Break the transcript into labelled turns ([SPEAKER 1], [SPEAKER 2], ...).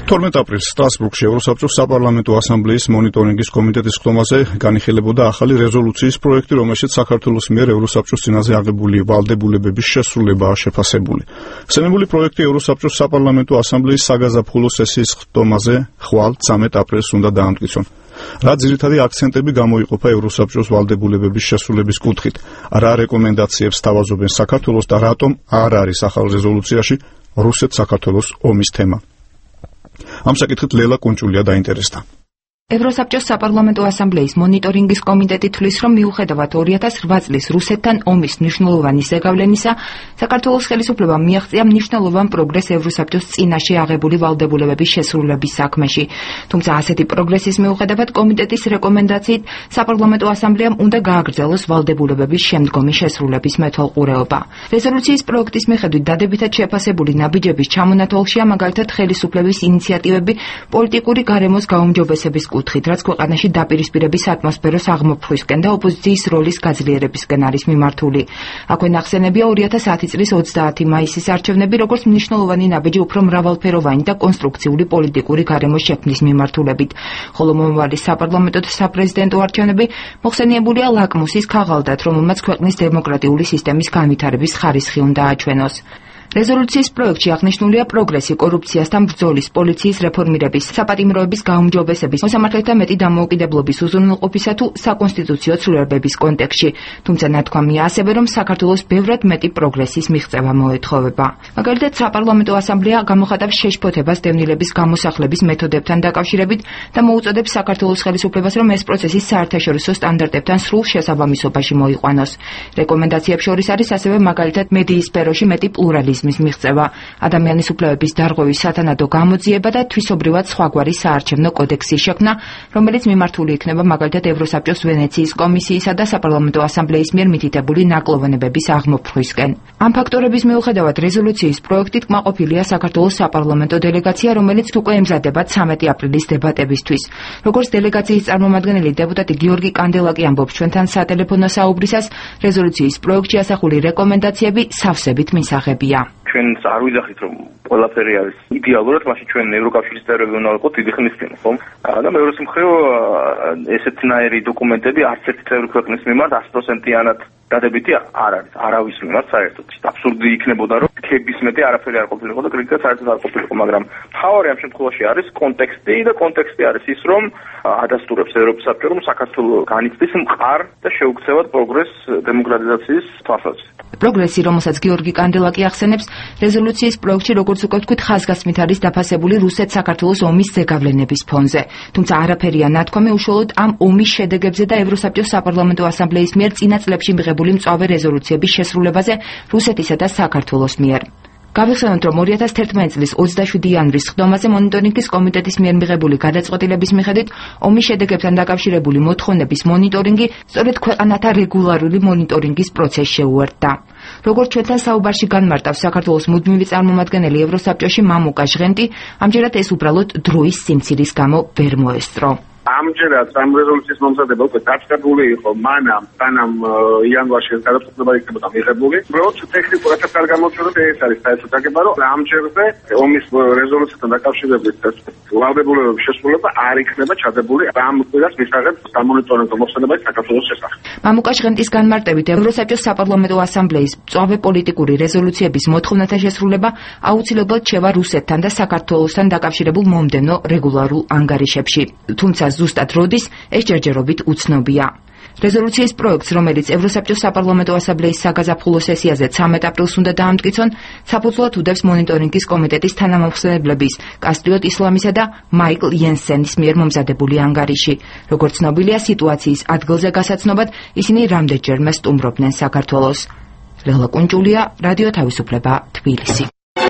[SPEAKER 1] 12 აპრილს სტრასბურგში ევროსაბჭოს საპარლამენტო ასამბლეის მონიტორინგის კომიტეტის ხდომაზე განიხილებოდა ახალი რეზოლუციის პროექტი, რომელშიც საქართველოს მიერ ევროსაბჭოს წინაზე აღებული ვალდებულებების შესრულებაა შეფასებული. ხსენებული პროექტი ევროსაბჭოს საპარლამენტო ასამბლეის საგაზაფხულო სესიის ხდომაზე ხვალ 13 აპრილს უნდა დაამტკიცონ. რა ძირითადი აქცენტები გამოიყოფა ევროსაბჭოს ვალდებულებების შესრულების კუთხით, რა რეკომენდაციებს თავაზობენ საქართველოს და რატომ არ არის ახალ რეზოლუციაში რუსეთ-საქართველოს ომის თემა. ამ საკითხით ლელა კუნჭულია დაინტერესდა.
[SPEAKER 2] ევროსაბჭოს საპარლამენტო ასამბლეის მონიტორინგის კომიტეტი თვლის, რომ მიუხედავად 2008 წლის რუსეთთან ომის მნიშვნელოვანი ზეგავლენისა, საქართველოს ხელისუფლებამ მიაღწია მნიშვნელოვან პროგრესს ევროსაბჭოს წინაშე აღებული ვალდებულებების შესრულების საქმეში. თუმცა ასეთი პროგრესის მიუხედავად კომიტეტის რეკომენდაციით საპარლამენტო ასამბლეამ უნდა გააგრძელოს ვალდებულებების შემდგომი შესრულების მეთვალყურეობა. რეზოლუციის პროექტის მიხედვით დადებითად შეფასებული ნაბიჯების ჩამონათვალშია მაგალითად ხელისუფლების ინიციატივები პოლიტიკური გარემოს გაუმჯობესების კუთხით, რაც ქვეყანაში დაპირისპირების ატმოსფეროს აღმოფხვისკენ და ოპოზიციის როლის გაძლიერებისკენ არის მიმართული. აქვე ნახსენებია 2010 წლის 30 მაისის არჩევნები, როგორც მნიშვნელოვანი ნაბიჯი უფრო მრავალფეროვანი და კონსტრუქციული პოლიტიკური გარემოს შექმნის მიმართულებით. ხოლო მომავალი საპარლამენტო და საპრეზიდენტო არჩევნები მოხსენიებულია ლაკმუსის ქაღალდად, რომელმაც ქვეყნის დემოკრატიული სისტემის განვითარების ხარისხი უნდა აჩვენოს. რეზოლუციის პროექტში აღნიშნულია პროგრესი კორუფციასთან ბრძოლის, პოლიციის რეფორმირების, საპატიმროების გაუმჯობესების, მოსამართლეთა მეტი დამოუკიდებლობის უზრუნველყოფისა თუ საკონსტიტუციო ცვლილებების კონტექსტში. თუმცა ნათქვამია ასევე, რომ საქართველოს ბევრად მეტი პროგრესის მიღწევა მოეთხოვება. მაგალითად, საპარლამენტო ასამბლეა გამოხატავს შეშფოთებას დევნილების გამოსახლების მეთოდებთან დაკავშირებით და მოუწოდებს საქართველოს ხელისუფლებას, რომ ეს პროცესი საერთაშორისო სტანდარტებთან სრულ შესაბამისობაში მოიყვანოს. რეკომენდაციებს შორის არის ასევე მაგალითად მედიის სფეროში მეტი პლურალიზმი მიღწევა, ადამიანის უფლებების დარღვევის სათანადო გამოძიება და თვისობრივად სხვაგვარი საარჩევნო კოდექსის შექმნა, რომელიც მიმართული იქნება მაგალითად ევროსაბჭოს ვენეციის კომისიისა და საპარლამენტო ასამბლეის მიერ მითითებული ნაკლოვანებების აღმოფხვისკენ. ამ ფაქტორების მიუხედავად რეზოლუციის პროექტით კმაყოფილია საქართველოს საპარლამენტო დელეგაცია, რომელიც უკვე ემზადება 13 აპრილის დებატებისთვის. როგორც დელეგაციის წარმომადგენელი დეპუტატი გიორგი კანდელაკი ამბობს ჩვენთან სატელეფონო საუბრისას, რეზოლუციის პროექტში ასახული რეკომენდაციები სავსებით მისაღებია.
[SPEAKER 3] ჩვენც არ ვიძახით, რომ ყველაფერი არის იდეალურად, მაშინ ჩვენ ევროკავშირის წევრები უნდა ვიყოთ დიდი ხნის წინ, ხომ? და მეორის მხრივ ესეთნაირი დოკუმენტები არც ერთი წევრი ქვეყნის მიმართ 100%-იანად დადებითი არ არის, არავის მიმართ საერთოდ. აბსურდი იქნებოდა, რომ ქების მეტი არაფერი არ ყოფილიყო და კრიტიკაც საერთოდ არ ყოფილიყო, მაგრამ მთავარი ამ შემთხვევაში არის კონტექსტი და კონტექსტი არის ის, რომ ადასტურებს ევროპის საბჭო, რომ საქართველოს განიცდის მყარ და შეუქცევად პროგრესს დემოკრატიზაციის თვალსაზრისით.
[SPEAKER 2] პროგრესი, რომელსაც გიორგი კანდელაკი ახსენებს, რეზოლუციის პროექტში, როგორც უკვე ვთქვით, ხაზგასმით არის დაფასებული რუსეთ-საქართველოს ომის ზეგავლენების ფონზე. თუმცა არაფერია ნათქვამი უშუალოდ ამ ომის შედეგებზე და ევროსაბჭოს საპარლამენტო ასამბლეის მიერ წინა წლებში მიღებული მწვავე რეზოლუციების შესრულებაზე რუსეთისა და საქართველოს მიერ. გავიხსენოთ, რომ 2011 წლის 27 იანვრის ხდომაზე მონიტორინგის კომიტეტის მიერ მიღებული გადაწყვეტილების მიხედვით ომის შედეგებთან დაკავშირებული მოთხოვნების მონიტორინგი სწორედ ქვეყანათა რეგულარული მონიტორინგის პროცესს შეუერთდა. როგორც ჩვენთან საუბარში განმარტავს საქართველოს მუდმივი წარმომადგენელი ევროსაბჭოში მამუკა ჟღენტი, ამჯერად ეს უბრალოდ დროის სიმცირის გამო ვერ მოესწრო.
[SPEAKER 4] ამჯერად ამ რეზოლუციის მომზადება უკვე დაწყებული იყო მანამ, სანამ იანვარში ეს გადაწყვეტილება იქნებოდა მიღებული. უბრალოდ ტექნიკურად არ გამოჩნდა, რომ ეს არის საერთოდ დაგება, რომ ამჯერზე ომის რეზოლუციასთან დაკავშირებით ვალდებულებების შესრულება არ იქნება ჩადებული ამ კვირას მისაღებ სამონიტორინგო მოხსენებაში საქართველოს შესახებ.
[SPEAKER 2] მამუკა ჟღენტის განმარტებით, ევროსაბჭოს საპარლამენტო ასამბლეის მწვავე პოლიტიკური რეზოლუციების მოთხოვნათა შესრულება აუცილებლად შევა რუსეთთან და საქართველოსთან დაკავშირებულ მომდევნო რეგულარულ ანგარიშებში. თუმცა ზუსტად როდის ეს ჯერჯერობით უცნობია. რეზოლუციის პროექტს, რომელიც ევროსაბჭოს საპარლამენტო ასამბლეის საგაზაფხულო სესიაზე 13 აპრილს უნდა დაამტკიცონ, საფუძვლად უდევს მონიტორინგის კომიტეტის თანამომხსენებლების კასტრიოტ ისლამისა და მაიკლ იენსენის მიერ მომზადებული ანგარიში. როგორც ცნობილია, სიტუაციის ადგილზე გასაცნობად ისინი რამდენჯერმე სტუმრობდნენ საქართველოს. ლელა კუნჭულია, რადიო თავისუფლება, თბილისი.